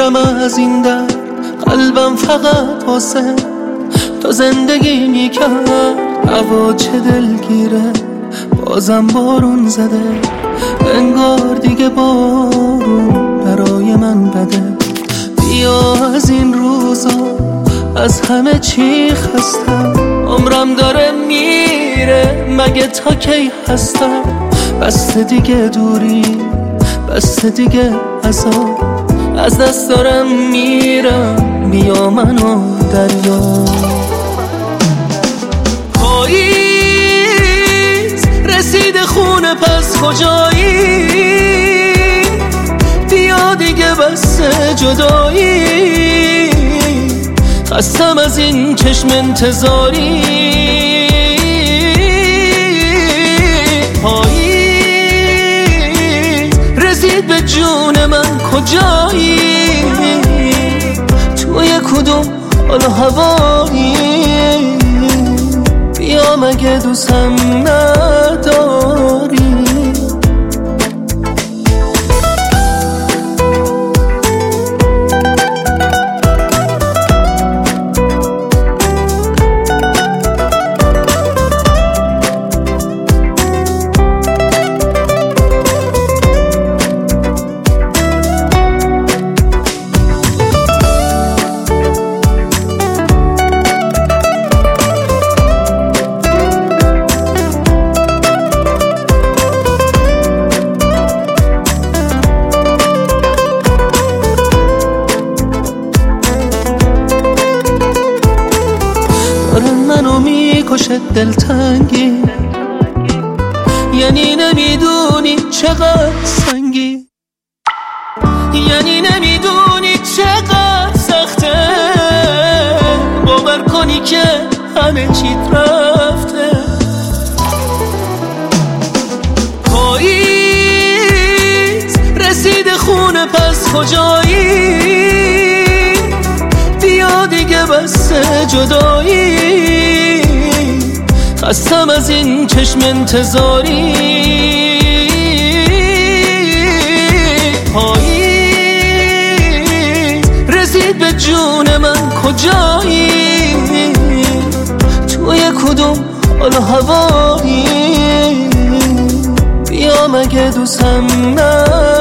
میرم از این در، قلبم فقط واسه تو زندگی میکرد. هوا چه دلگیره، بازم بارون زده، انگار دیگه بارون برای من بده. بیا از این روزا، از همه چی خستم، عمرم داره میره، مگه تا کی هستم؟ بس دیگه دوری، بس دیگه عذاب، از دست دارم میرم، بیا منو دریا. پاییز رسید خونه، پس کجایی؟ بیا دیگه بس جدایی، خستم از این چشم انتظاری. پاییز رسید به جون من، کجایی؟ توی کدوم حال و هوایی؟ بیا مگه دوستم نداری؟ منو میکشه دلتنگی، یعنی نمیدونی چقدر سنگی، یعنی نمیدونی چقدر سخته باور کنی که همه چیت رفته. پاییز رسید خونه، پس کجایی؟ بیا دیگه بس جدایی، خستم از این چشم انتظاری. پاییز رسید به جون من، کجایی؟ توی کدوم حال و هوایی؟ بیا مگه دوستم نداری؟